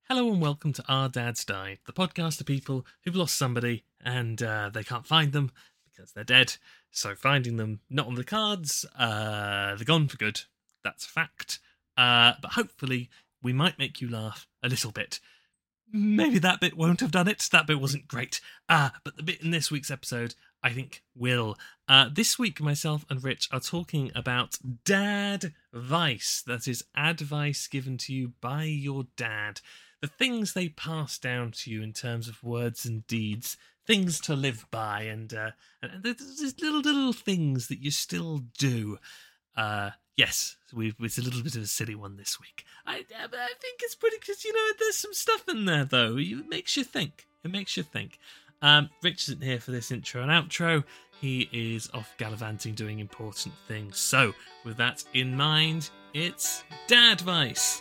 Hello and welcome to Our Dads Died, the podcast of people who've lost somebody and they can't find them because they're dead. So finding them not on the cards, they're gone for good. That's a fact. But hopefully we might make you laugh a little bit. Maybe that bit won't have done it. That bit wasn't great. But the bit in this week's episode, I think, will. This week, myself and Rich are talking about dadvice. That is advice given to you by your dad. The things they pass down to you in terms of words and deeds, things to live by, and there's little things that you still do. Yes, it's a little bit of a silly one this week. I think it's pretty, because, there's some stuff in there, though. It makes you think. Rich isn't here for this intro and outro. He is off gallivanting, doing important things. So, with that in mind, it's Dadvice.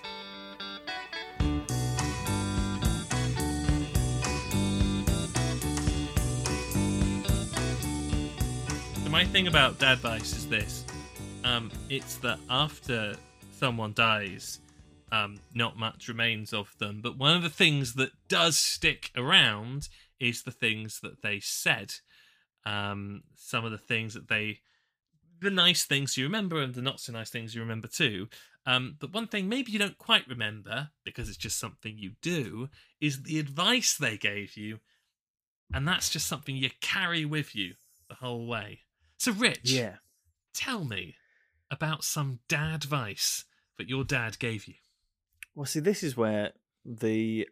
My thing about dadvice is this. It's that after someone dies, not much remains of them. But one of the things that does stick around is the things that they said. Some of the things that the nice things you remember and the not so nice things you remember too. But one thing maybe you don't quite remember, because it's just something you do, is the advice they gave you. And that's just something you carry with you the whole way. So, Rich, tell me about some dadvice that your dad gave you. Well, see, this is where the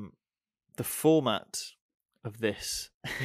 format of this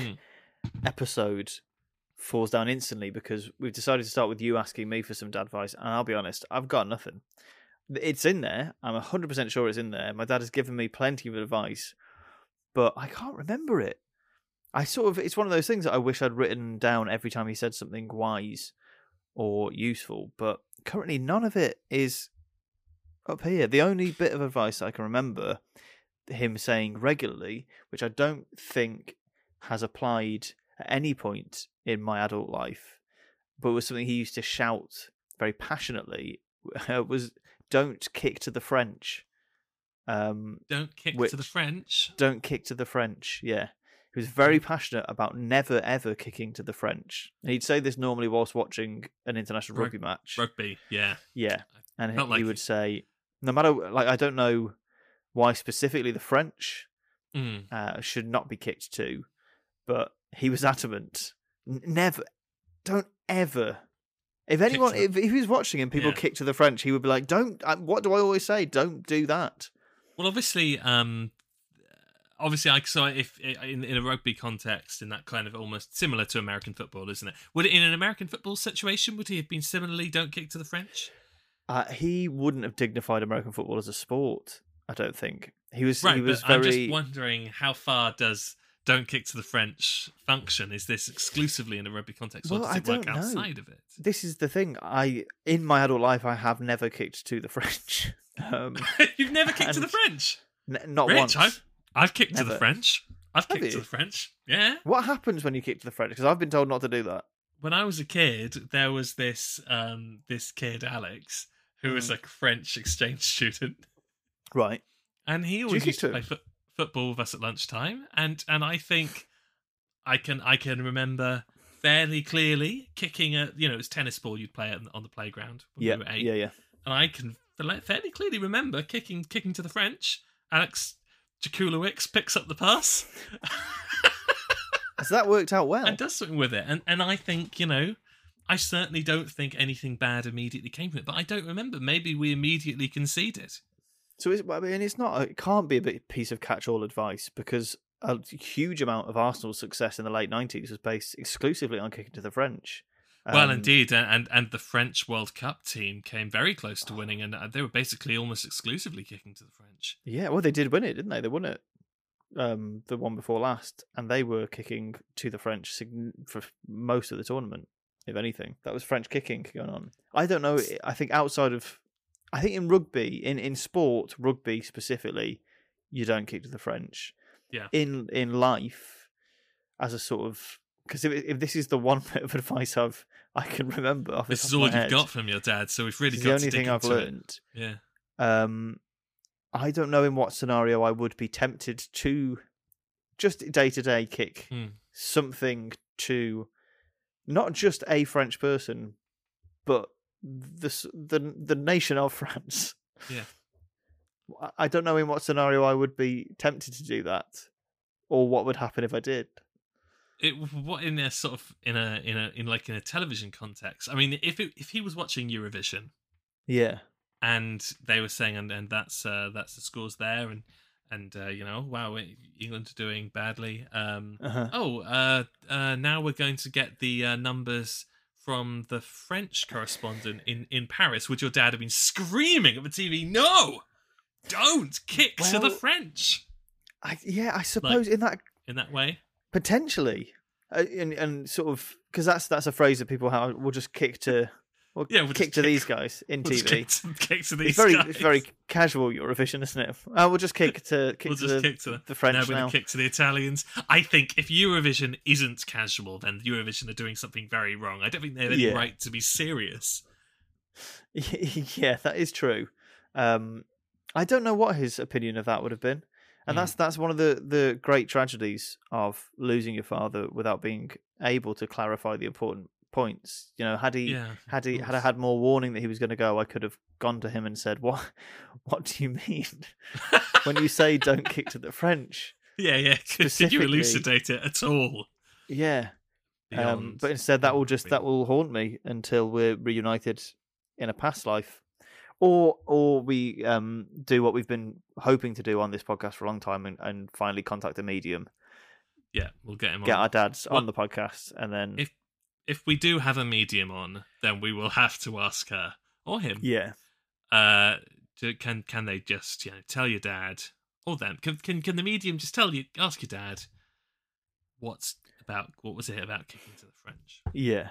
episode falls down instantly, because we've decided to start with you asking me for some dadvice, and I'll be honest, I've got nothing. It's in there. I'm 100% sure it's in there. My dad has given me plenty of advice, but I can't remember it. It's one of those things that I wish I'd written down every time he said something wise or useful, but currently none of it is up here. The only bit of advice I can remember him saying regularly, which I don't think has applied at any point in my adult life, but was something he used to shout very passionately, was "Don't kick to the French." Don't kick to the French? Don't kick to the French, yeah. He was very passionate about never, ever kicking to the French. And he'd say this normally whilst watching an international rugby match. Rugby, yeah. Yeah. And he would say, no matter, I don't know why specifically the French should not be kicked to, but he was adamant. Never, don't ever. If anyone, if he was watching and people kick to the French, he would be like, what do I always say? Don't do that. Well, obviously, I saw if in a rugby context, in that kind of almost similar to American football, isn't it? Would it, in an American football situation, would he have been similarly "don't kick to the French"? He wouldn't have dignified American football as a sport, I don't think. He was right. He was but very. I'm just wondering, how far does "don't kick to the French" function? Is this exclusively in a rugby context, or does it work outside of it? This is the thing. In my adult life, I have never kicked to the French. You've never kicked to the French? Not Rich, once. I've kicked to the French. I've kicked to the French. Yeah. What happens when you kick to the French? Because I've been told not to do that. When I was a kid, there was this kid, Alex, who was a French exchange student. Right. And he always used to play football with us at lunchtime. And I think I can remember fairly clearly kicking it was tennis ball you'd play on the playground when we were 8. Yeah. And I can fairly clearly remember kicking to the French. Alex Jakulowicz picks up the pass. Has that worked out well? And does something with it. And I think, I certainly don't think anything bad immediately came from it, but I don't remember. Maybe we immediately conceded. So it can't be a piece of catch-all advice, because a huge amount of Arsenal's success in the late 90s was based exclusively on kicking to the French. Well, indeed, and the French World Cup team came very close to winning, and they were basically almost exclusively kicking to the French. Yeah, well, they did win it, didn't they? They won it, the one before last, and they were kicking to the French for most of the tournament, if anything. That was French kicking going on. I don't know, I think in rugby, in sport, rugby specifically, you don't kick to the French. Yeah. In life, as a sort of... Because if this is the one bit of advice I can remember off the top of my head, you've got from your dad, so we've really got the only to dig thing I've into learned. it. Yeah. I don't know in what scenario I would be tempted to just day-to-day kick something to not just a French person, but the nation of France. Yeah. I don't know in what scenario I would be tempted to do that, or what would happen if I did. What in a sort of in a television context? I mean, if he was watching Eurovision, yeah, and they were saying, and that's the scores there, and wow, England are doing badly. Now we're going to get the numbers from the French correspondent in Paris. Would your dad have been screaming at the TV? No, don't kick to the French. I suppose in that way. Potentially, and sort of because that's a phrase that people have. We'll just kick to, kick to these guys in TV. Kick to these guys. It's very casual Eurovision, isn't it? We'll just kick to the French. Now we're going to kick to the Italians. I think if Eurovision isn't casual, then Eurovision are doing something very wrong. I don't think they have any right to be serious. Yeah, that is true. I don't know what his opinion of that would have been. And that's one of the great tragedies of losing your father without being able to clarify the important points. You know, had I had more warning that he was going to go, I could have gone to him and said, "What do you mean when you say don't kick to the French?" Yeah. Did you elucidate it at all? Yeah. But instead, that will haunt me until we're reunited in a past life. Or we do what we've been hoping to do on this podcast for a long time and finally contact a medium. Yeah, we'll get him on. Get our dads on the podcast, and then if we do have a medium on, then we will have to ask her or him. Yeah. Can they just tell your dad or them? Can the medium just ask your dad what was it about kicking to the French? Yeah.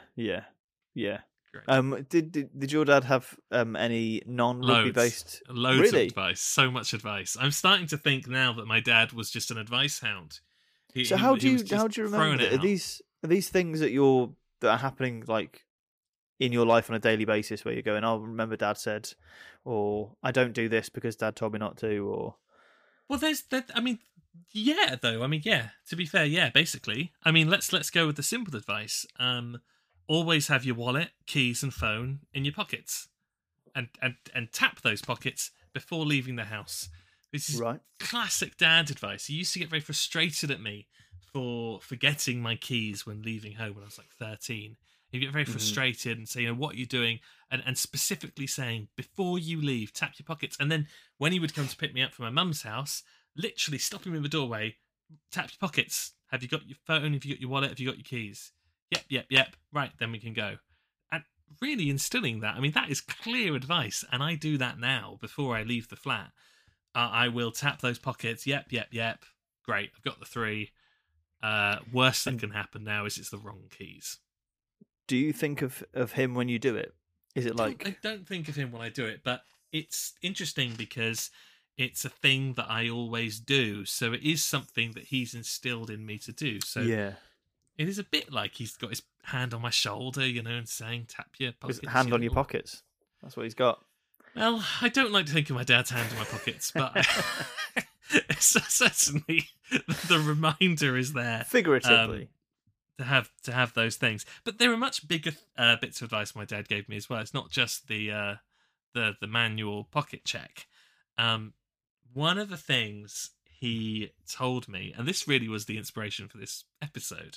Did your dad have any non-rugby based loads of advice? So much advice. I'm starting to think now that my dad was just an advice hound. How do you remember it? Are these things that are happening like in your life on a daily basis where you're going, "Oh, remember Dad said," or "I don't do this because Dad told me not to," or well, there's that. I mean, yeah, though. I mean, yeah. To be fair, yeah. Basically, I mean, let's go with the simple advice. Always have your wallet, keys, and phone in your pockets, and tap those pockets before leaving the house. This is classic dad advice. He used to get very frustrated at me for forgetting my keys when leaving home when I was like 13. He'd get very frustrated and say, "What are you doing?" And specifically saying, "Before you leave, tap your pockets." And then when he would come to pick me up from my mum's house, literally stop him in the doorway, tap your pockets. Have you got your phone? Have you got your wallet? Have you got your keys? Yep. Right, then we can go. And really instilling that. I mean, that is clear advice, and I do that now before I leave the flat. I will tap those pockets. Yep. Great, I've got the 3. Worst that can happen now is it's the wrong keys. Do you think of him when you do it? Is it like... I don't think of him when I do it, but it's interesting because it's a thing that I always do. So it is something that he's instilled in me to do. So yeah. It is a bit like he's got his hand on my shoulder, and saying, "Tap your pockets." His hand on your pockets. That's what he's got. Well, I don't like to think of my dad's hand in my pockets, but certainly the reminder is there. Figuratively. To have those things. But there are much bigger bits of advice my dad gave me as well. It's not just the manual pocket check. One of the things he told me, and this really was the inspiration for this episode.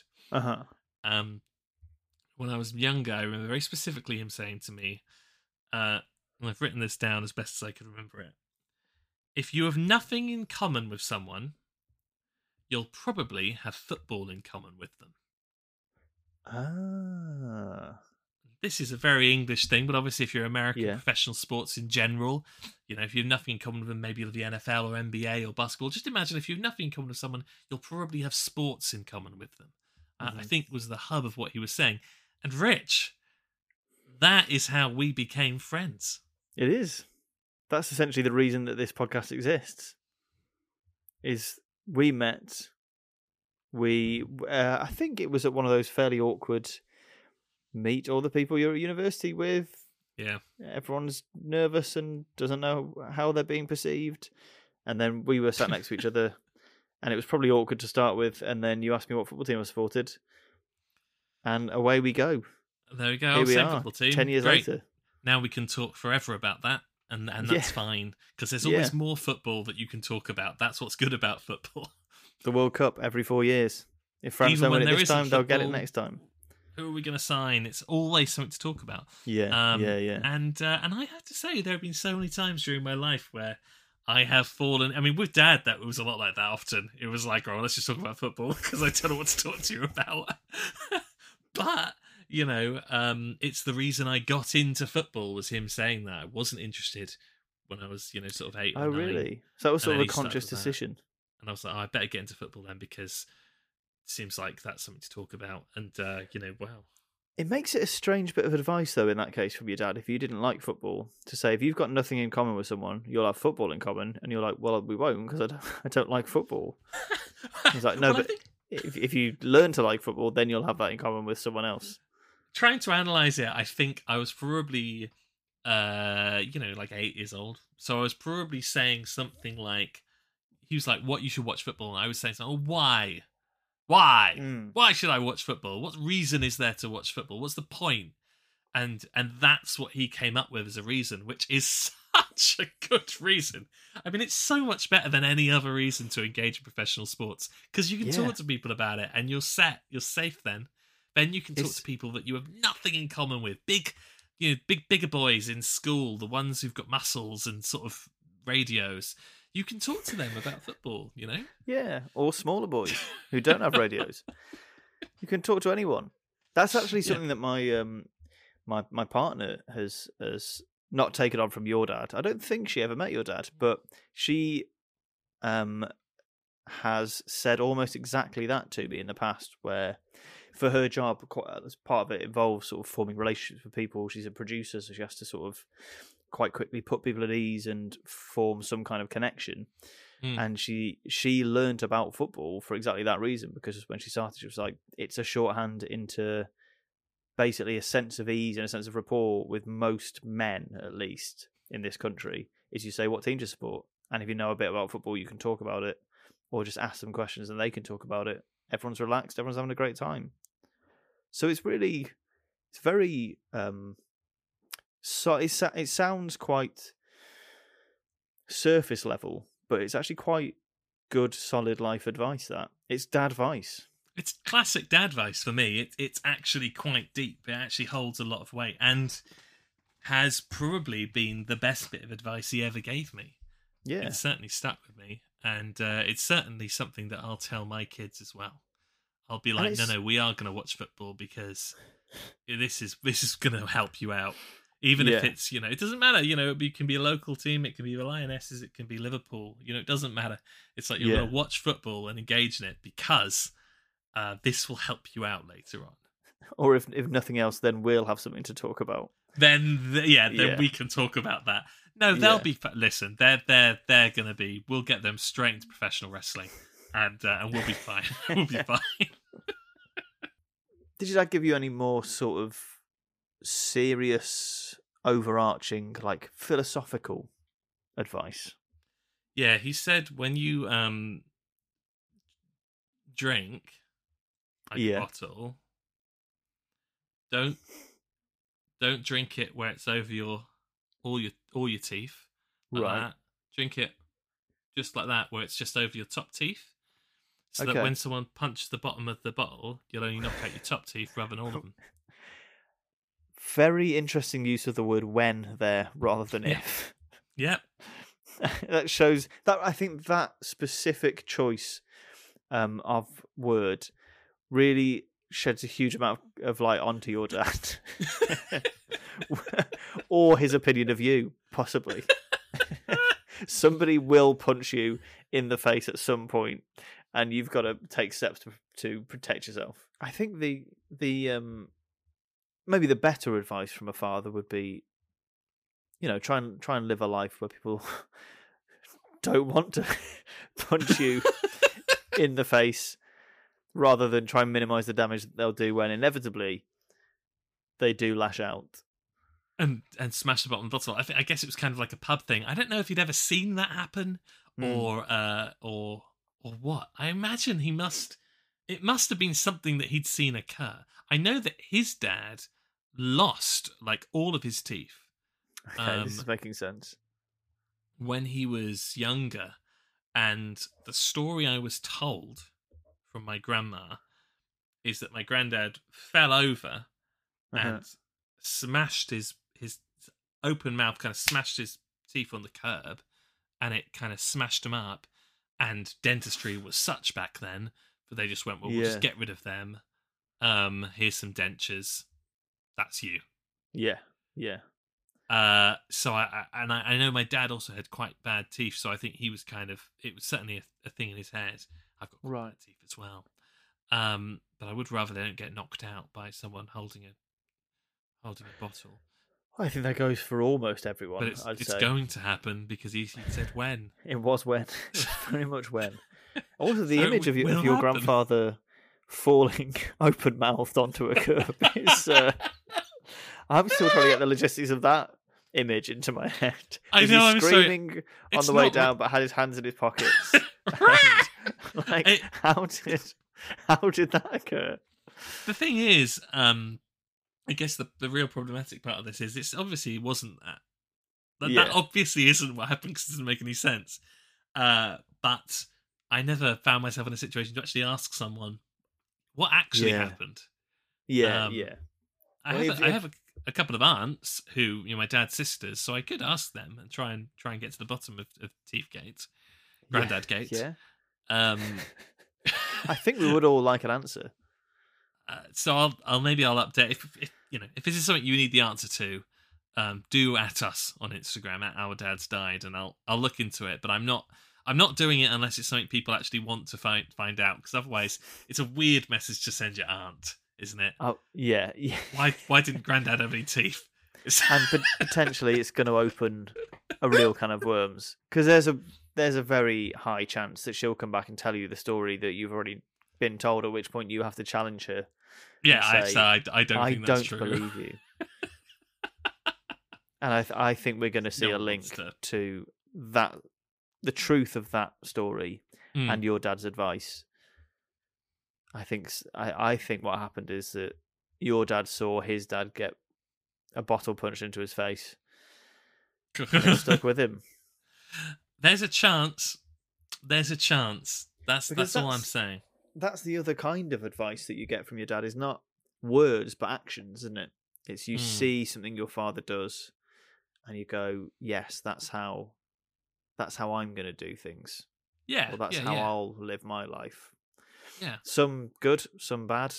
When I was younger, I remember very specifically him saying to me, and I've written this down as best as I can remember it. If you have nothing in common with someone, you'll probably have football in common with them. This is a very English thing, but obviously if you're American professional sports in general, if you have nothing in common with them, maybe the NFL or NBA or basketball, just imagine if you have nothing in common with someone, you'll probably have sports in common with them. I think was the hub of what he was saying. And Rich, that is how we became friends. It is. That's essentially the reason that this podcast exists. Is we met. I think it was at one of those fairly awkward meet all the people you're at university with. Yeah. Everyone's nervous and doesn't know how they're being perceived. and then we were sat next to each other, and it was probably awkward to start with, and then you asked me what football team I supported, and away we go. There we go. Here we Same are, football team. 10 years Great. later. Now we can talk forever about that, and that's fine, because there's always more football that you can talk about. That's what's good about football. The World Cup every 4 years. If France don't win it this time, they'll get it next time. Who are we going to sign? It's always something to talk about. Yeah. And I have to say, there have been so many times during my life where I have fallen. I mean, with Dad, that was a lot like that often. It was like, oh, let's just talk about football because I don't know what to talk to you about. But, you know, it's the reason I got into football was him saying that. I wasn't interested when I was, you know, sort of 8 or 9. Oh, really? So that was sort of a conscious decision. And I was like, oh, I better get into football then because it seems like that's something to talk about. And, you know, wow. It makes it a strange bit of advice, though, in that case from your dad, if you didn't like football, to say if you've got nothing in common with someone, you'll have football in common. And you're like, well, we won't because I don't like football. He's like, no, but if you learn to like football, then you'll have that in common with someone else. Trying to analyse it, I think I was probably, you know, like 8 years old. So I was probably saying something like, he was like, what, you should watch football? And I was saying something, oh, why? Why should I watch football? What reason is there to watch football? What's the point? And that's what he came up with as a reason, which is such a good reason. I mean, it's so much better than any other reason to engage in professional sports because you can talk to people about it and you're set. You're safe then. Then you can talk to people that you have nothing in common with. Bigger boys in school, the ones who've got muscles and sort of radios. You can talk to them about football, you know? Yeah, or smaller boys who don't have radios. You can talk to anyone. That's actually something that my partner has not taken on from your dad. I don't think she ever met your dad, but she has said almost exactly that to me in the past, where for her job, as part of it involves sort of forming relationships with people. She's a producer, so she has to sort of quite quickly put people at ease and form some kind of connection. And she learned about football for exactly that reason, because when she started, she was like, it's a shorthand into basically a sense of ease and a sense of rapport with most men, at least in this country, is you say, what team do you support? And if you know a bit about football, you can talk about it, or just ask them questions and they can talk about it. Everyone's relaxed, everyone's having a great time. So it's very so it sounds quite surface level, but it's actually quite good, solid life advice. That it's dad advice. It's classic dad advice for me. It's actually quite deep. It actually holds a lot of weight and has probably been the best bit of advice he ever gave me. Yeah, it's certainly stuck with me, and it's certainly something that I'll tell my kids as well. I'll be like, no, we are going to watch football because this is going to help you out. Even if it's, you know, it doesn't matter, you know, it can be a local team, it can be the Lionesses, it can be Liverpool, you know, it doesn't matter. It's like you're going to watch football and engage in it because this will help you out later on. Or if nothing else, then we'll have something to talk about. Then we can talk about that. No, they'll be, listen, they're going to be, we'll get them straight into professional wrestling and we'll be fine. We'll be fine. Did your dad give you any more sort of serious, overarching, like philosophical advice? Yeah, he said when you drink a bottle, don't drink it where it's over all your teeth. Like that. Drink it just like that, where it's just over your top teeth. So that when someone punches the bottom of the bottle, you'll only knock out your top teeth rather than all of them. Very interesting use of the word when there rather than if. Yep. That shows that I think that specific choice of word really sheds a huge amount of light onto your dad. Or his opinion of you, possibly. Somebody will punch you in the face at some point, and you've got to take steps to protect yourself. I think the maybe the better advice from a father would be, you know, try and live a life where people don't want to punch you in the face, rather than try and minimise the damage that they'll do when inevitably they do lash out. And smash the bottom bottle. I guess it was kind of like a pub thing. I don't know if you'd ever seen that happen or what? I imagine it must have been something that he'd seen occur. I know that his dad lost like all of his teeth. Okay, this is making sense. When he was younger, and the story I was told from my grandma is that my granddad fell over and smashed his open mouth, kind of smashed his teeth on the curb, and it kind of smashed him up. And dentistry was such back then, but they just went, well, we'll just get rid of them. Here's some dentures. That's you. Yeah, yeah. So I know my dad also had quite bad teeth, so I think he was it was certainly a thing in his head. I've got quite bad teeth as well. But I would rather they don't get knocked out by someone holding a bottle. I think that goes for almost everyone. But it's going to happen because he said when. It was when. It was very much when. Also, the image of your grandfather falling open mouthed onto a curb is. I'm still trying to get the logistics of that image into my head. I know. I'm screaming on the way down, but had his hands in his pockets. Right. How did that occur? The thing is, I guess the real problematic part of this is it obviously wasn't that. That obviously isn't what happened because it doesn't make any sense. But I never found myself in a situation to actually ask someone what actually happened. Yeah. I have a couple of aunts who, my dad's sisters, so I could ask them and try and get to the bottom of Teethgate, Grandad Gate. Yeah. I think we would all like an answer. So I'll update if this is something you need the answer to. Do at us on Instagram at Our Dad's Died, and I'll look into it. But I'm not doing it unless it's something people actually want to find out, because otherwise it's a weird message to send your aunt, isn't it? Oh yeah. Why didn't Grandad have any teeth? And potentially it's going to open a real can of worms, because there's a very high chance that she'll come back and tell you the story that you've already been told, at which point you have to challenge her. Yeah, I don't think that's true. Believe you. And I think we're going to see a link to that, the truth of that story and your dad's advice. I think what happened is that your dad saw his dad get a bottle punched into his face. And it stuck with him. There's a chance. That's all I'm saying. That's the other kind of advice that you get from your dad, is not words but actions, isn't it? It's you see something your father does and you go, yes, that's how I'm going to do things. Yeah. Or that's how I'll live my life. Yeah. Some good, some bad.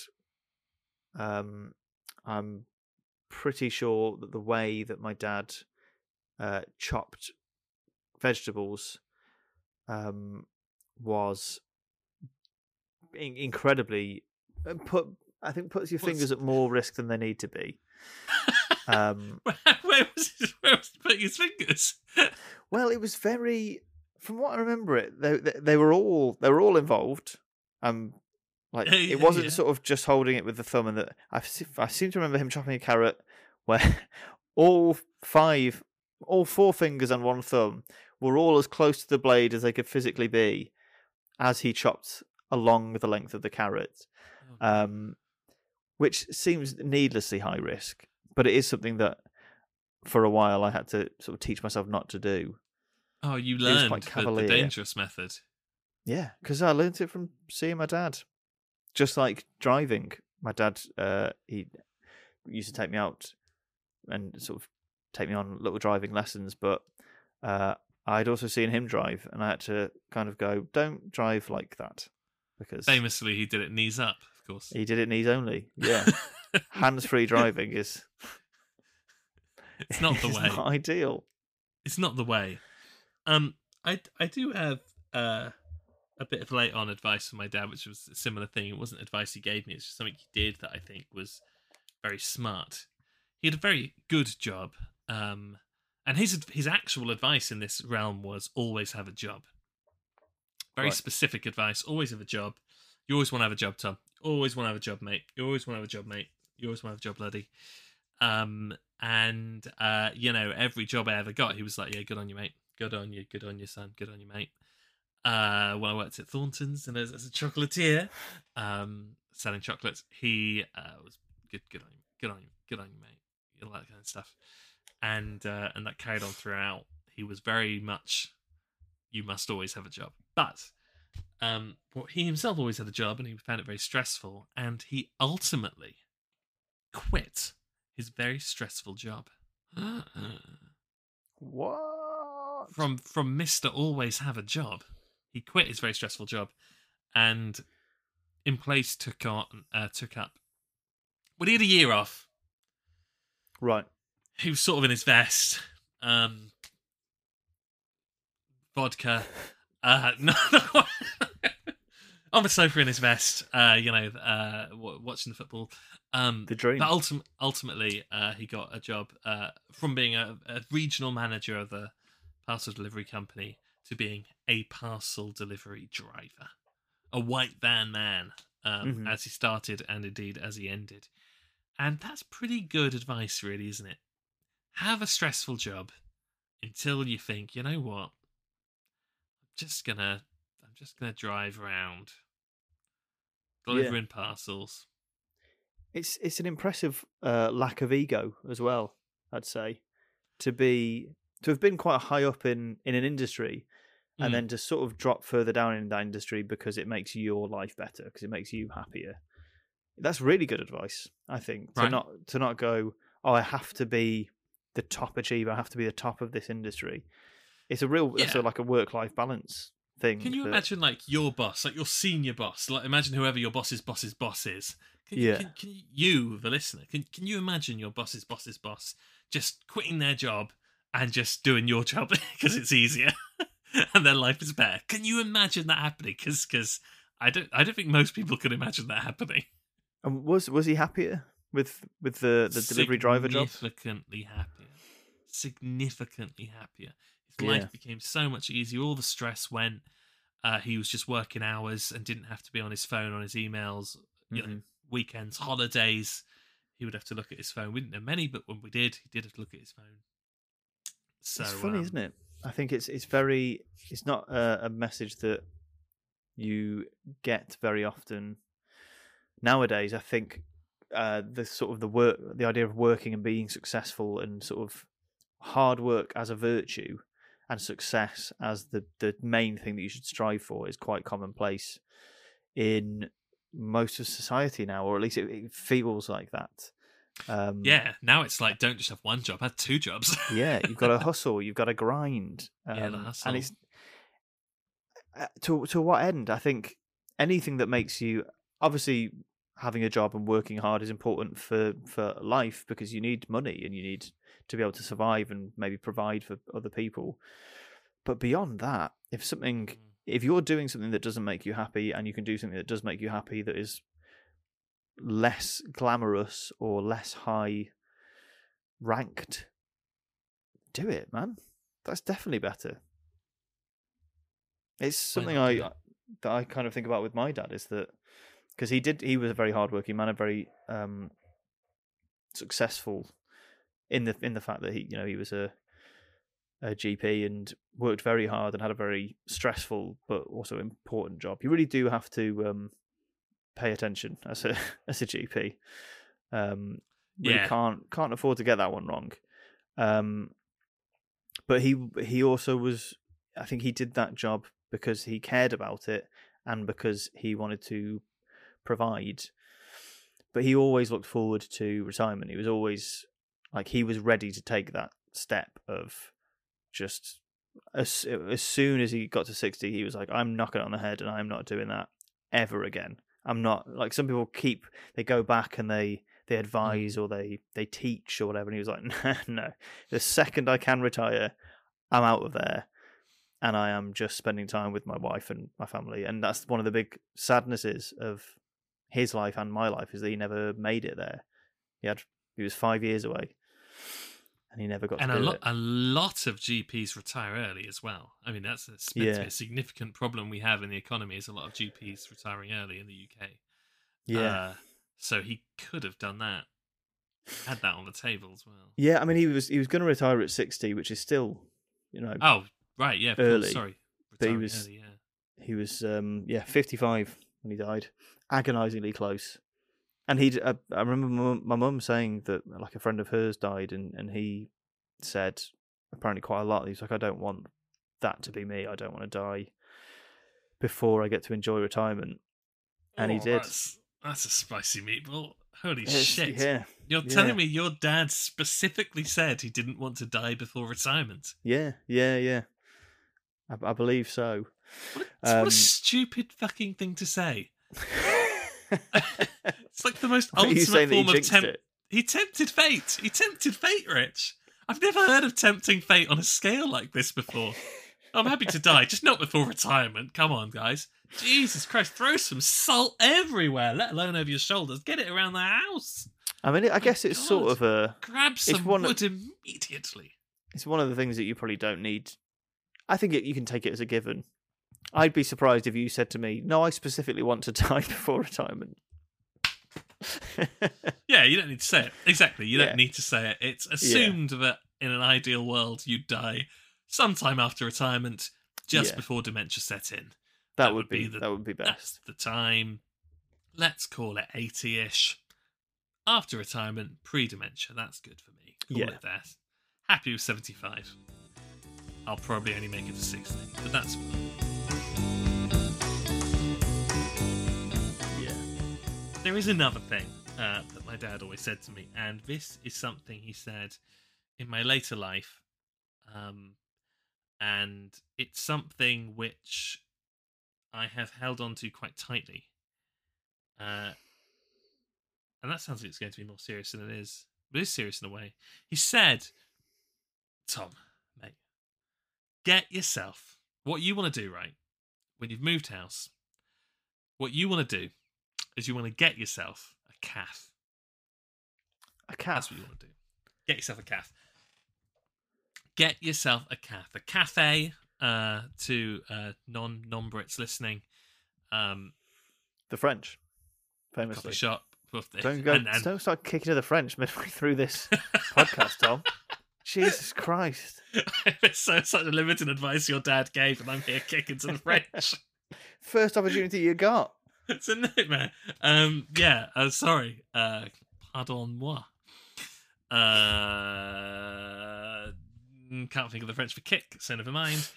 I'm pretty sure that the way that my dad chopped vegetables was incredibly puts your fingers at more risk than they need to be. Where was he putting his fingers? Well, it was very, from what I remember, they were all involved. It wasn't sort of just holding it with the thumb, and that I seem to remember him chopping a carrot where all four fingers and one thumb were all as close to the blade as they could physically be as he chopped along the length of the carrot, which seems needlessly high risk, but it is something that for a while I had to sort of teach myself not to do. Oh, you learned the dangerous method. Yeah, because I learned it from seeing my dad. Just like driving, my dad, he used to take me out and sort of take me on little driving lessons, but I'd also seen him drive, and I had to kind of go, don't drive like that. Because famously, he did it knees up, of course. He did it knees only, yeah. Hands-free driving is... It's not the way. It's not ideal. It's not the way. I do have a bit of late on advice from my dad, which was a similar thing. It wasn't advice he gave me, it's just something he did that I think was very smart. He had a very good job, and his actual advice in this realm was always have a job. Very specific advice. Always have a job. You always want to have a job, Tom. Always want to have a job, mate. You always want to have a job, mate. You always want to have a job, laddie. Every job I ever got, he was like, yeah, good on you, mate. Good on you, son. Good on you, mate. when I worked at Thornton's and as a chocolatier, selling chocolates. He was good on him, good on you, mate. All that kind of stuff, and that carried on throughout. He was very much, you must always have a job, but he himself always had a job, and he found it very stressful, and he ultimately quit his very stressful job. What? From Mr. Always Have a Job, he quit his very stressful job, and in place took up. Well, he had a year off. Right. He was sort of in his vest, vodka, no, on the sofa in his vest, watching the football. The dream. But ultimately, he got a job from being a regional manager of a parcel delivery company to being a parcel delivery driver, a white van man, as he started and indeed as he ended. And that's pretty good advice, really, isn't it? Have a stressful job until you think, you know what? I'm just gonna drive around delivering parcels. It's an impressive lack of ego as well, I'd say, to have been quite high up in an industry, and then to sort of drop further down in that industry because it makes your life better, because it makes you happier. That's really good advice, I think. Right. To not go, oh, I have to be the top achiever, I have to be the top of this industry. It's a real, it's like a work-life balance thing. Can you imagine, like, your boss, like your senior boss, like imagine whoever your boss's boss's boss is. Can you, the listener, can you imagine your boss's boss's boss just quitting their job and just doing your job because it's easier and their life is better? Can you imagine that happening? Because I don't think most people could imagine that happening. And was he happier with the delivery driver job? Significantly happier. His life became so much easier. All the stress went. He was just working hours and didn't have to be on his phone, on his emails. You know, weekends, holidays, he would have to look at his phone. We didn't have many, but when we did, he did have to look at his phone. So it's funny, isn't it? I think it's not a message that you get very often nowadays. I think the idea of working and being successful and sort of hard work as a virtue and success as the main thing that you should strive for is quite commonplace in most of society now, or at least it feels like that. Now it's like, don't just have one job, have two jobs. Yeah, you've got to hustle, you've got to grind. The hustle. And it's to what end? I think anything that makes you, obviously having a job and working hard is important for life, because you need money and you need to be able to survive and maybe provide for other people. But beyond that, if you're doing something that doesn't make you happy, and you can do something that does make you happy, that is less glamorous or less high ranked, do it, man. That's definitely better. It's something that I kind of think about with my dad, is that because he was a very hardworking man, a very successful in the fact that he was a GP and worked very hard and had a very stressful but also important job. You really do have to pay attention as a GP. Really can't afford to get that one wrong. But he also was, I think he did that job because he cared about it and because he wanted to provide. But he always looked forward to retirement. He was always he was ready to take that step of just as soon as he got to 60, he was like, I'm knocking it on the head and I'm not doing that ever again. I'm not, like some people they go back and they advise or they teach or whatever. And he was like, no, the second I can retire, I'm out of there. And I am just spending time with my wife and my family. And that's one of the big sadnesses of his life and my life, is that he never made it there. He was 5 years away. And he never got to do it. A lot of GPs retire early as well. I mean, that's a significant problem we have in the economy, is a lot of GPs retiring early in the UK. Yeah. So he could have done that. Had that on the table as well. Yeah, I mean, he was going to retire at 60, which is still, Oh, right, yeah, early. sorry. But he was early, He was 55 when he died, agonisingly close. And I remember my mum saying that like a friend of hers died, and he said apparently quite a lot. He's like, I don't want that to be me. I don't want to die before I get to enjoy retirement. And he did. That's a spicy meatball. Holy shit. Yeah. You're telling me your dad specifically said he didn't want to die before retirement? Yeah. I believe so. What a stupid fucking thing to say. It's like the most ultimate form of tempt. He tempted fate. He tempted fate, Rich. I've never heard of tempting fate on a scale like this before. I'm happy to die, just not before retirement. Come on, guys. Jesus Christ, throw some salt everywhere, let alone over your shoulders. Get it around the house. I mean, I guess it's sort of a... Grab some wood immediately. It's one of the things that you probably don't need. I think you can take it as a given. I'd be surprised if you said to me, no, I specifically want to die before retirement. Yeah, you don't need to say it. Exactly, you don't need to say it. It's assumed that in an ideal world, you'd die sometime after retirement, just before dementia set in. That would be best. That's the time. Let's call it 80-ish. After retirement, pre-dementia. That's good for me. Call it there. Happy with 75. I'll probably only make it to 60, but that's fine. Yeah. There is another thing that my dad always said to me, and this is something he said in my later life, and it's something which I have held on to quite tightly. And that sounds like it's going to be more serious than it is. But it is serious in a way. He said, Tom, mate, get yourself what you want to do, right? When you've moved house, what you want to do is you want to get yourself a calf. A calf? That's what you want to do. Get yourself a calf. Get yourself a calf. A cafe, to non-Brits listening. The French, famously. Coffee shop. Don't start kicking to the French midway through this podcast, Tom. Jesus Christ. It's such a limited advice your dad gave, and I'm here kicking to the French. First opportunity you got. It's a nightmare. Sorry. Pardon moi. Can't think of the French for kick, so never mind.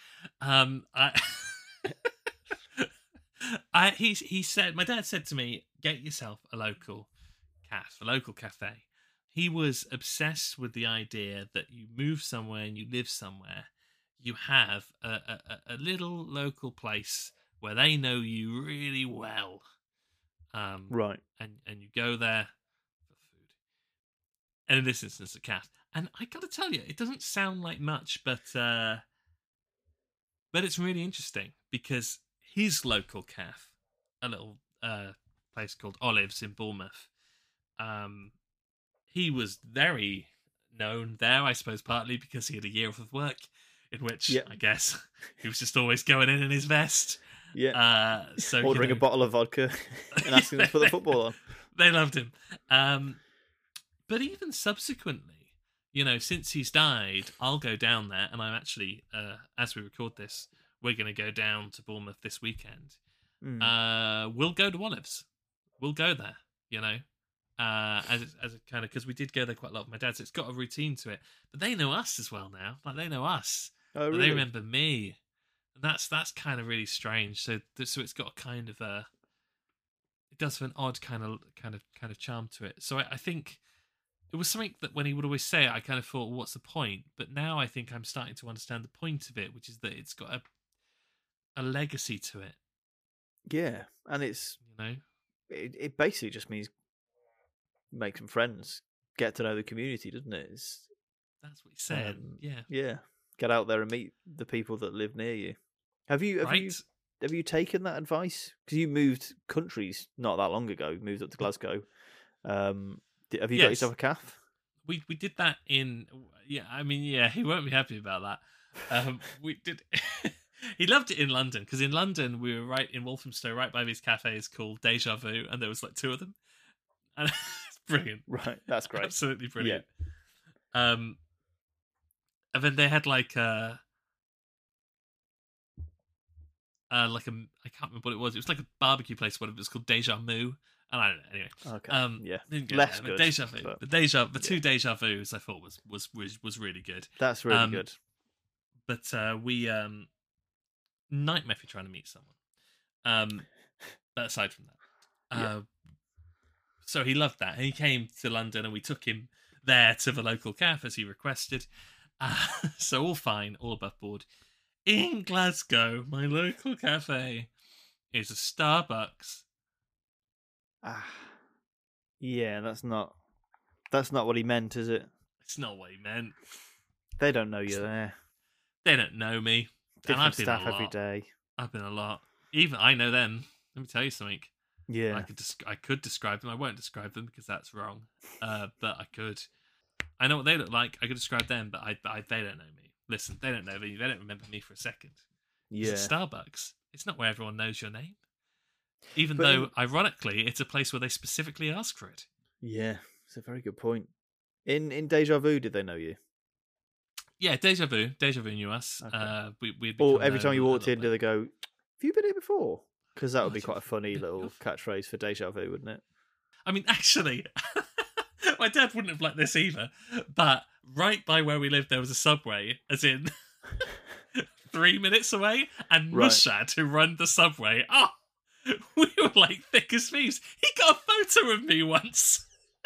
He said, my dad said to me, get yourself a local cafe. He was obsessed with the idea that you move somewhere and you live somewhere, you have a little local place where they know you really well. Right. And you go there for food. And in this instance, a cat. And I got to tell you, it doesn't sound like much, but it's really interesting because his local cafe, a little place called Olives in Bournemouth, he was very known there, I suppose, partly because he had a year off of work, in which I guess he was just always going in his vest. Yeah. So ordering a bottle of vodka and asking them to put the football on. They loved him. But even subsequently, since he's died, I'll go down there, and I'm actually, as we record this, we're going to go down to Bournemouth this weekend. We'll go to Olives. We'll go there, as a kind of, because we did go there quite a lot with my dad, so it's got a routine to it. But they know us as well now. Like, they know us. Oh, really? They remember me. And that's kind of really strange. So it's got a kind of it does have an odd kind of charm to it. So I think it was something that when he would always say it, I kind of thought, well, what's the point? But now I think I'm starting to understand the point of it, which is that it's got a legacy to it. Yeah, and it's it basically just means make some friends, get to know the community, doesn't it? That's what he said. Yeah. Get out there and meet the people that live near you. Have you taken that advice? Because you moved countries not that long ago. You moved up to Glasgow. Have you got yourself a calf? We did that in. Yeah, I mean, yeah, he won't be happy about that. We did. He loved it in London, because in London we were right in Walthamstow, right by these cafes called Deja Vu, and there was like two of them, and it's brilliant. Right, that's great. Absolutely brilliant. Yeah. And then they had like like I can't remember what it was. It was like a barbecue place. What it was called, Deja Vu. And I don't know. Anyway, yeah, didn't go less there, good. but Deja Vu, But the two Deja Vus I thought was really good. that's really good. But we nightmare if you're trying to meet someone. But aside from that, so he loved that, and he came to London, and we took him there to the local cafe as he requested. So all fine, all above board. In Glasgow, my local cafe is a Starbucks. Yeah, that's not what he meant, is it? It's not what he meant. They don't know you're there. They don't know me. Different staff every day. I've been a lot. Even I know them. Let me tell you something. Yeah, I could describe them. I won't describe them because that's wrong. But I could. I know what they look like. I could describe them, but they don't know me. Listen, they don't know me. They don't remember me for a second. yeah. It's Starbucks. It's not where everyone knows your name. Even though, ironically, it's a place where they specifically ask for it. Yeah, it's a very good point. In Deja Vu, did they know you? Yeah, Deja Vu knew us. Okay. Or every time you walked in, do they go, "Have you been here before?" Because that would be quite a funny little catchphrase for Deja Vu, wouldn't it? I mean, actually, my dad wouldn't have liked this either. But right by where we lived, there was a Subway, as in 3 minutes away, and Mushad, who run the Subway, we were like thick as thieves. He got a photo of me once.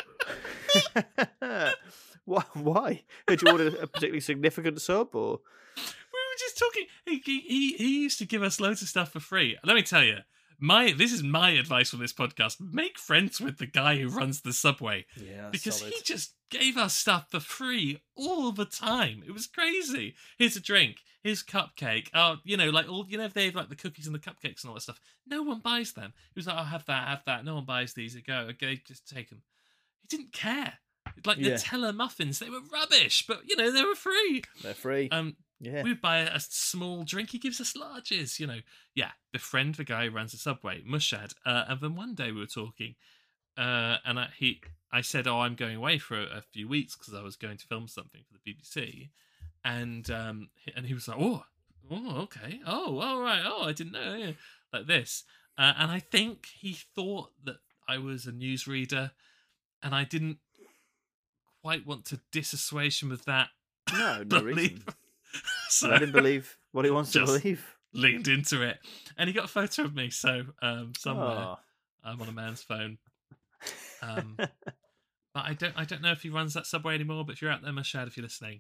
Why? Did you order a particularly significant sub, or? We were just talking. He used to give us loads of stuff for free. Let me tell you, this is my advice for this podcast: make friends with the guy who runs the Subway. Yeah, because solid. he just gave us stuff for free all the time. It was crazy. Here's a drink. Here's cupcake. Oh, like all, if they have like the cookies and the cupcakes and all that stuff. No one buys them. He was like, "Oh, have that. No one buys these. Here you go. Okay, just take them." He didn't care. Like Nutella muffins, they were rubbish, but they were free. They're free. We would buy a small drink. He gives us larges. Befriend the guy who runs the Subway, Mushad. And then one day we were talking, and I said, "Oh, I'm going away for a few weeks because I was going to film something for the BBC," and he was like, "Oh, okay. Oh, all right. Oh, I didn't know." Yeah. Like this, and I think he thought that I was a newsreader, and I didn't quite want to dissuade him with that. No reason. So let him believe what he wants to believe. Leaned into it, and he got a photo of me. So somewhere I'm on a man's phone. But I don't know if he runs that Subway anymore. But if you're out there, Mushad, if you're listening,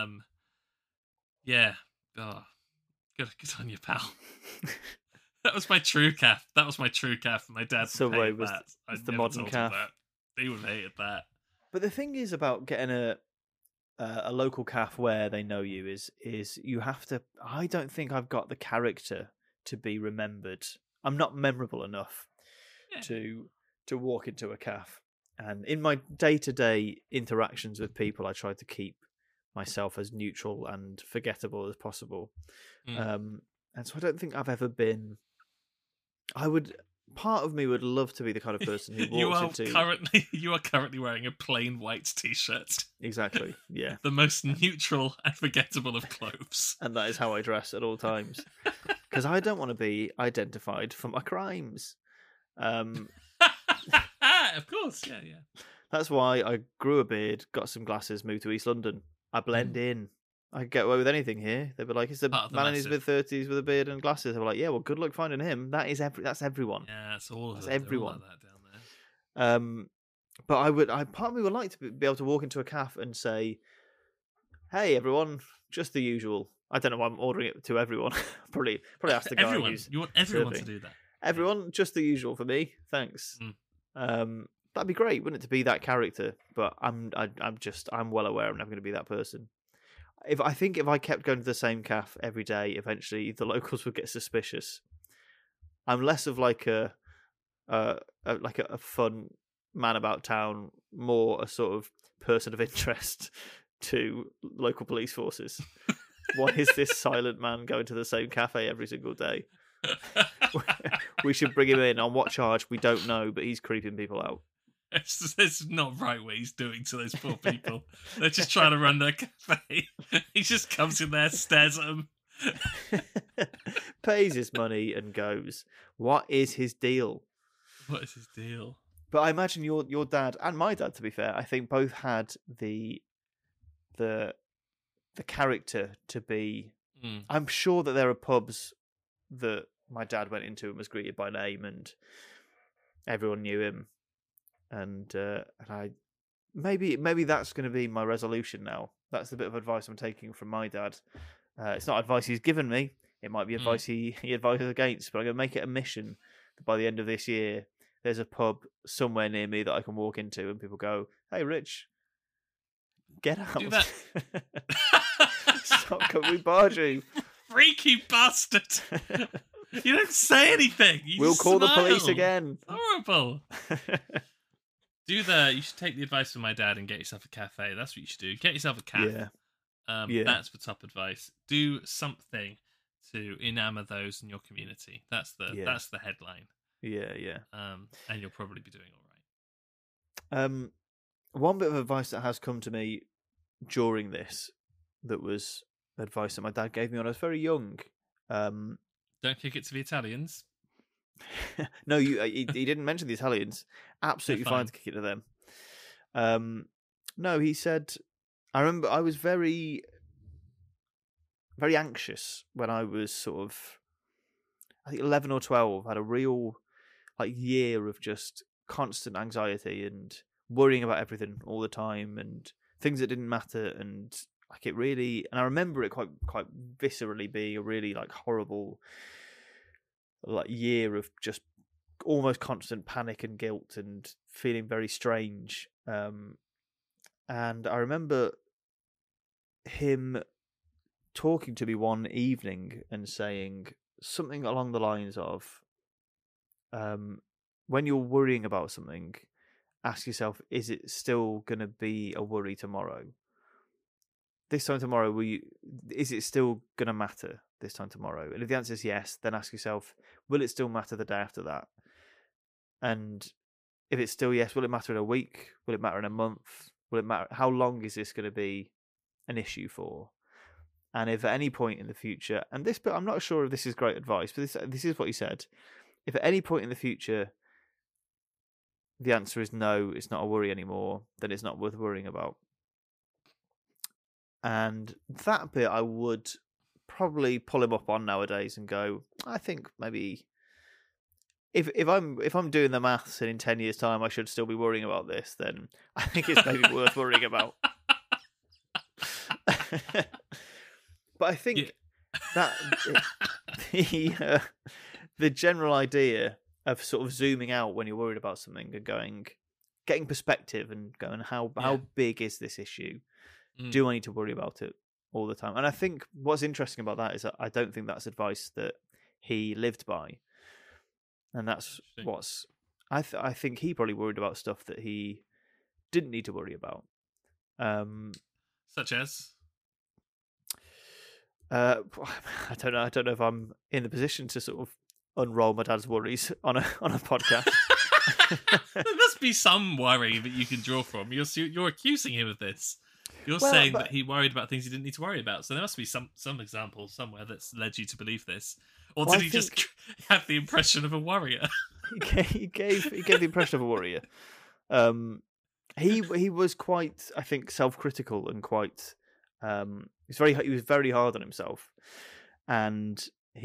yeah, good on you, pal. That was my true calf. My dad. Subway was the modern calf. He would have hated that. But the thing is about getting a local calf where they know you is you have to. I don't think I've got the character to be remembered. I'm not memorable enough to walk into a calf. And in my day-to-day interactions with people, I try to keep myself as neutral and forgettable as possible. And so I don't think I've ever been. Part of me would love to be the kind of person who walks into. You are currently wearing a plain white t-shirt. Exactly. Yeah. The most neutral and forgettable of clothes. And that is how I dress at all times, because I don't want to be identified for my crimes. Of course, yeah. That's why I grew a beard, got some glasses, moved to East London. I blend in. I could get away with anything here. They were like, "It's the man in his mid-30s with a beard and glasses." I was like, "Yeah, well, good luck finding him. That's everyone." Yeah, that's all. That's everyone. Like that down there. But part of me would like to be able to walk into a cafe and say, "Hey, everyone, just the usual." I don't know why I'm ordering it to everyone. probably ask the guy everyone. who's You want everyone serving. to do that. Everyone, just the usual for me. Thanks. That'd be great, wouldn't it, to be that character? But I'm well aware I'm never going to be that person. If I kept going to the same cafe every day, eventually the locals would get suspicious. I'm less of like a fun man about town, more a sort of person of interest to local police forces. Why is this silent man going to the same cafe every single day? We should bring him in. On what charge? We don't know, but he's creeping people out. It's not right what he's doing to those poor people. They're just trying to run their cafe. He just comes in there, stares at them. pays his money and goes. What is his deal? What is his deal? But I imagine your dad and my dad, to be fair, I think both had the character to be. I'm sure that there are pubs that my dad went into and was greeted by name, and everyone knew him. And I maybe that's going to be my resolution now. That's the bit of advice I'm taking from my dad. It's not advice he's given me. It might be advice he advises against, but I'm going to make it a mission that by the end of this year, there's a pub somewhere near me that I can walk into and people go, "Hey, Rich, get out. Do that." Stop, can we barge you? Freaky bastard. You don't say anything. We'll call the police again. Horrible. You should take the advice from my dad and get yourself a cafe. That's what you should do. Get yourself a cafe. Yeah. That's the top advice. Do something to enamor those in your community. That's the headline. Yeah. And you'll probably be doing all right. One bit of advice that has come to me during this, that was advice that my dad gave me when I was very young. Don't kick it to the Italians. No, he didn't mention the Italians. Absolutely fine to kick it to them. No, he said. I remember I was very, very anxious when I was sort of, I think 11 or 12. I had a real year of just constant anxiety and worrying about everything all the time and things that didn't matter, and it really. And I remember it quite viscerally being a really horrible year of just almost constant panic and guilt and feeling very strange. And I remember him talking to me one evening and saying something along the lines of, when you're worrying about something, ask yourself, is it still going to be a worry tomorrow? This time tomorrow, is it still going to matter this time tomorrow? And if the answer is yes, then ask yourself, will it still matter the day after that? And if it's still yes, will it matter in a week? Will it matter in a month? Will it matter? How long is this going to be an issue for? And if at any point in the future, and this bit, I'm not sure if this is great advice, but this is what he said. If at any point in the future the answer is no, it's not a worry anymore, then it's not worth worrying about. And that bit I would probably pull him up on nowadays and go, I think maybe if I'm doing the maths and in 10 years' time I should still be worrying about this, then I think it's maybe worth worrying about. But I think that the general idea of sort of zooming out when you're worried about something and getting perspective and going, how big is this issue? Do I need to worry about it all the time? And I think what's interesting about that is that I don't think that's advice that he lived by. And that's what's... I think he probably worried about stuff that he didn't need to worry about. Such as? I don't know. I don't know if I'm in the position to sort of unroll my dad's worries on a podcast. There must be some worry that you can draw from. You're accusing him of this. You're saying that he worried about things he didn't need to worry about. So there must be some example somewhere that's led you to believe this. Or did he just have the impression of a warrior? He gave the impression of a warrior. He was quite, I think, self-critical and quite. He was very hard on himself, and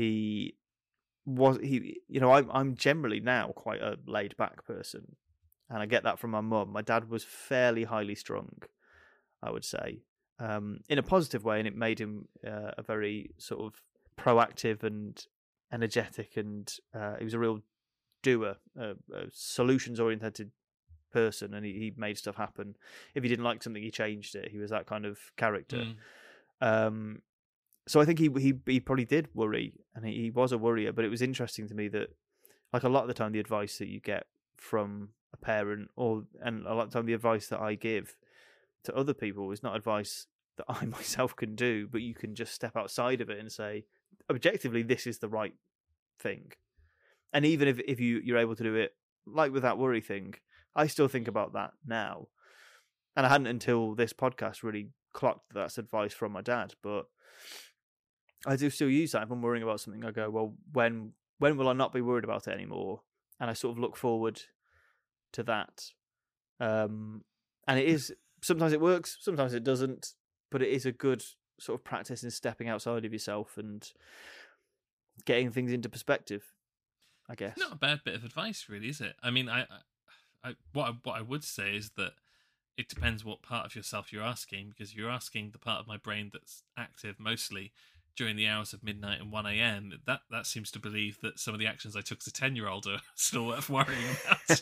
I'm generally now quite a laid-back person, and I get that from my mum. My dad was fairly highly strung, I would say, in a positive way, and it made him a very sort of proactive and energetic, and he was a real doer, a solutions-oriented person, and he made stuff happen. If he didn't like something, he changed it. He was that kind of character. So I think he probably did worry, and he was a worrier. But it was interesting to me that, a lot of the time, the advice that you get from a parent, and a lot of the time, the advice that I give to other people is not advice that I myself can do, but you can just step outside of it and say, objectively, this is the right thing. And even if you're able to do it, like with that worry thing, I still think about that now. And I hadn't until this podcast really clocked that's advice from my dad. But I do still use that. If I'm worrying about something, I go, well, when will I not be worried about it anymore? And I sort of look forward to that. And it is, sometimes it works, sometimes it doesn't, but it is a good sort of practice in stepping outside of yourself and getting things into perspective, I guess. Not a bad bit of advice, really, is it? I mean, what I would say is that it depends what part of yourself you're asking, because you're asking the part of my brain that's active mostly during the hours of midnight and 1 a.m. That seems to believe that some of the actions I took as a 10-year-old are still worth worrying about.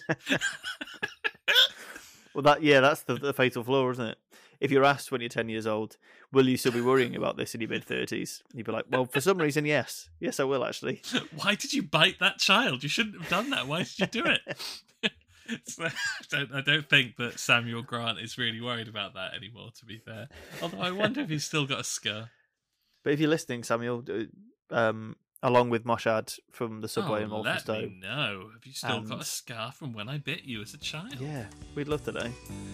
Well, that's the fatal flaw, isn't it? If you're asked when you're 10 years old, will you still be worrying about this in your mid-30s? You'd be like, well, for some reason, yes. Yes, I will, actually. Why did you bite that child? You shouldn't have done that. Why did you do it? So, I don't think that Samuel Grant is really worried about that anymore, to be fair. Although I wonder if he's still got a scar. But if you're listening, Samuel, along with Moshad from the Subway and Walthamstow. Let me know. Have you still got a scar from when I bit you as a child? Yeah, we'd love to know.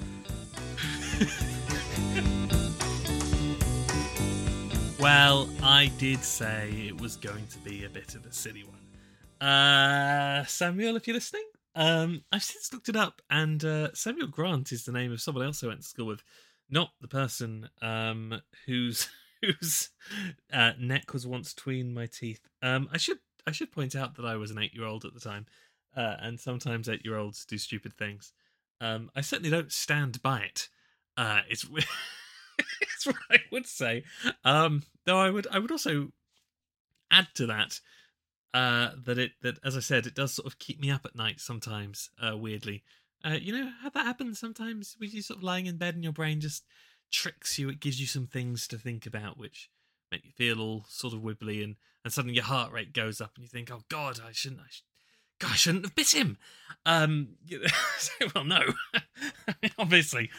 Well, I did say it was going to be a bit of a silly one. Samuel, if you're listening, I've since looked it up, and Samuel Grant is the name of someone else I went to school with, not the person whose neck was once between my teeth. I should point out that I was an 8-year-old at the time, and sometimes 8-year-olds do stupid things. I certainly don't stand by it. It's it's what I would say. Though I would also add to that that as I said, it does sort of keep me up at night sometimes. Weirdly, you know how that happens sometimes when you're sort of lying in bed and your brain just tricks you. It gives you some things to think about which make you feel all sort of wibbly, and suddenly your heart rate goes up and you think, oh God, I shouldn't have bit him. Well, no. I mean, obviously,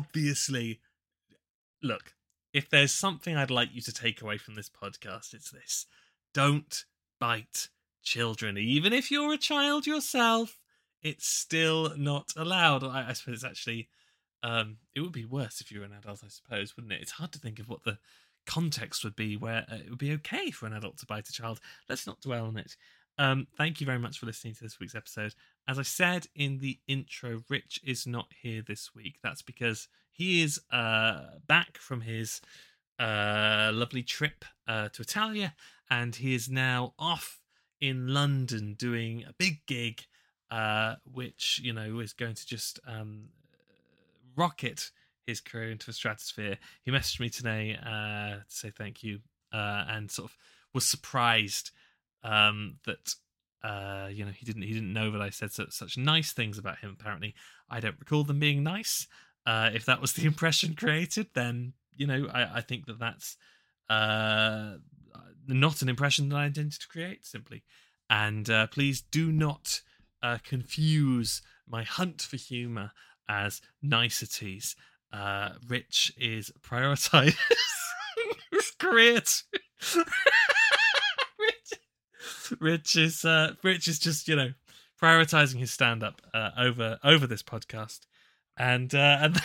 look, if there's something I'd like you to take away from this podcast, it's this. Don't bite children. Even if you're a child yourself, it's still not allowed. I suppose it's actually, it would be worse if you were an adult, I suppose, wouldn't it? It's hard to think of what the context would be where it would be okay for an adult to bite a child. Let's not dwell on it. Thank you very much for listening to this week's episode. As I said in the intro, Rich is not here this week. That's because he is back from his lovely trip to Italia, and he is now off in London doing a big gig, which, you know, is going to just rocket his career into the stratosphere. He messaged me today to say thank you, and sort of was surprised that you know, he didn't know that I said such nice things about him. Apparently, I don't recall them being nice. If that was the impression created, then, you know, I think that's not an impression that I intended to create, simply. And please do not confuse my hunt for humour as niceties. Rich is prioritising his career. Rich is just, you know, prioritizing his stand-up over this podcast, and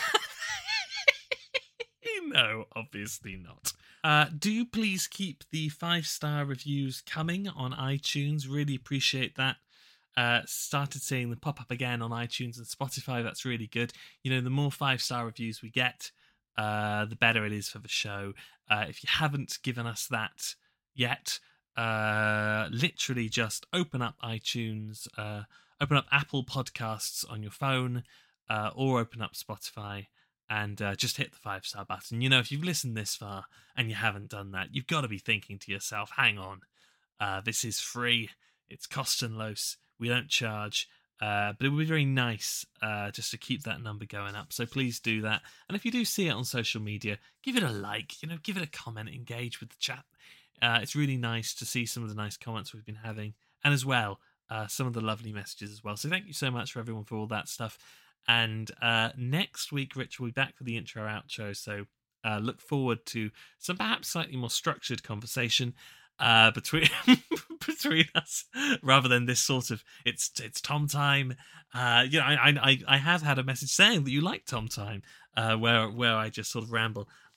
no, obviously not. Do please keep the 5-star reviews coming on iTunes. Really appreciate that. Started seeing them pop up again on iTunes and Spotify. That's really good. You know, the more 5-star reviews we get, the better it is for the show. If you haven't given us that yet, literally just open up iTunes, open up Apple Podcasts on your phone, or open up Spotify, and just hit the 5-star button. You know, if you've listened this far and you haven't done that, you've got to be thinking to yourself, hang on, this is free, it's kostenlos, we don't charge, but it would be very nice just to keep that number going up. So please do that. And if you do see it on social media, give it a like, you know, give it a comment, engage with the chat. It's really nice to see some of the nice comments we've been having, and as well, some of the lovely messages as well. So thank you so much for everyone for all that stuff. And next week, Rich will be back for the intro outro. So look forward to some perhaps slightly more structured conversation between us, rather than this sort of it's Tom time. You know, I have had a message saying that you like Tom time, where I just sort of ramble.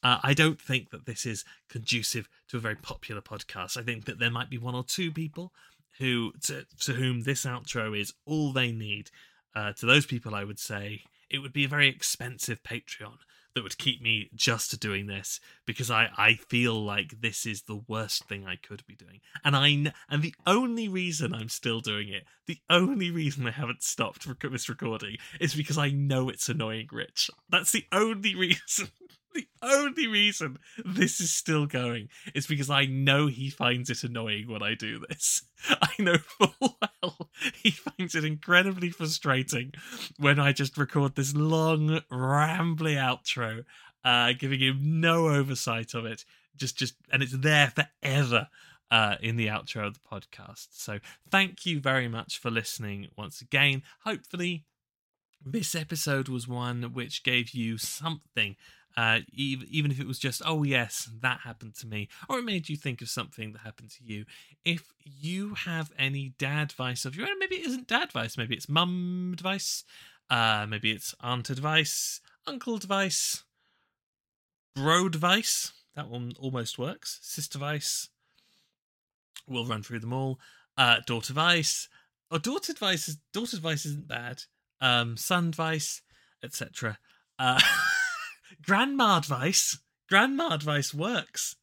I don't think that this is conducive to a very popular podcast. I think that there might be one or two people to whom this outro is all they need. To those people, I would say it would be a very expensive Patreon that would keep me just doing this, because I feel like this is the worst thing I could be doing. And the only reason I'm still doing it, the only reason I haven't stopped this recording, is because I know it's annoying Rich. That's the only reason. The only reason this is still going is because I know he finds it annoying when I do this. I know full well he finds it incredibly frustrating when I just record this long, rambly outro, giving him no oversight of it. And it's there forever in the outro of the podcast. So thank you very much for listening once again. Hopefully this episode was one which gave you something. Even if it was just, oh yes, that happened to me, or it made you think of something that happened to you. If you have any dad advice of your own, maybe it isn't dad advice, maybe it's mum advice, maybe it's aunt advice, uncle advice, bro advice, that one almost works, sister advice, we'll run through them all, daughter advice, or daughter advice isn't bad, son advice, etc. Grandma advice works.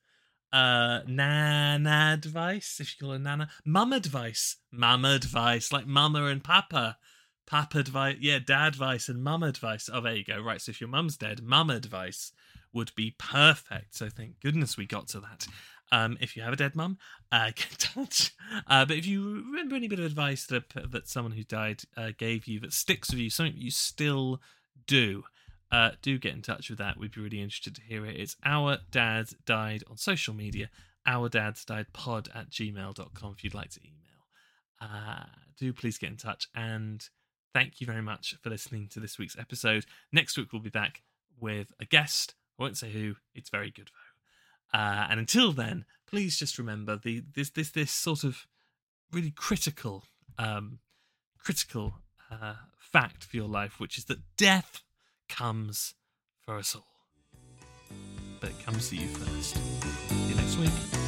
Nana advice, if you call her Nana. Mum advice, like mama and papa. Papa advice, yeah, dad advice and mum advice. Oh, there you go. Right, so if your mum's dead, mum advice would be perfect. So thank goodness we got to that. If you have a dead mum, get in touch. But if you remember any bit of advice that someone who died gave you that sticks with you, something that you still do get in touch with that. We'd be really interested to hear it. It's Our Dad Died on social media, ourdadsdiedpod@gmail.com if you'd like to email. Do please get in touch, and thank you very much for listening to this week's episode. Next week we'll be back with a guest. I won't say who. It's very good though. And until then, please just remember this sort of really critical fact for your life, which is that death comes for us all, but it comes to you first. See you next week.